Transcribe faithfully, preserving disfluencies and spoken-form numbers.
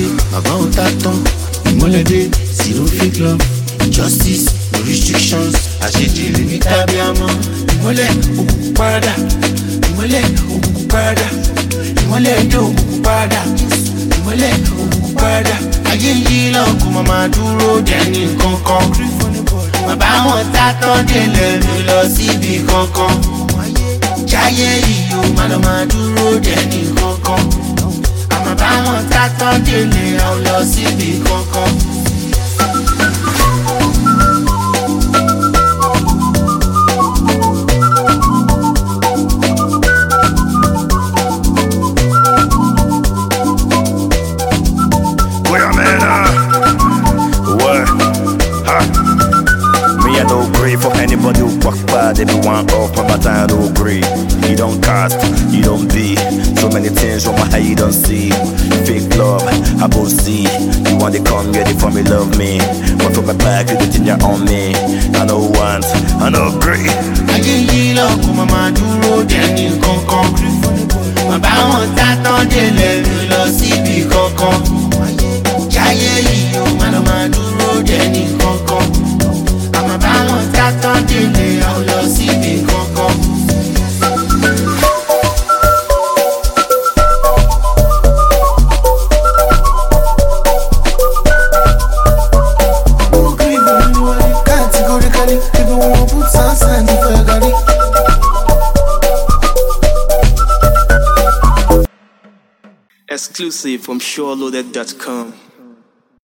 say, about that tongue. Imolede, zero fake love. Justice, no restrictions. Àṣejìrì ní kábíámọ̀. Ìmọ́lẹ̀ òkùnkùn parada. Ìmọ́lẹ̀ òkùnkùn parada. Ìmọ́lẹ̀ ẹjọ́ òkùnkùn parada. Ìmọ́lẹ̀ òkùnkùn parada. Ayé yìí lọ́kùn màmá dúró dẹ́ni kankan. Bàbá wọn tátọ́ délẹ̀ mi lọ síbi kankan. Jáyé yìí ó má lọ máa dúró dẹ́ni kankan. Àmọ́ bá wọn tátọ́ délẹ̀ ó lọ síbi kankan. For anybody who walk bad, everyone off my time to agree. You don't cast, you don't be. So many things from my eye you don't see. Fake love, I both see. You want to come ready for me, love me. But from my back, you think you're on me. I know want, I know agree. I get you love, come mama duro, deni kankan. Bàbá wọn tátọ́ délẹ̀ mi lọ síbi kankan. Jáyé yìí ó má lọ máa dúró dẹ́ni kankan. Àmọ́ bá wọn tátọ́ délẹ̀ ó lọ síbi kankan. Categorically, people wanna put sunshine in your body. Exclusive from SureLoaded dot com.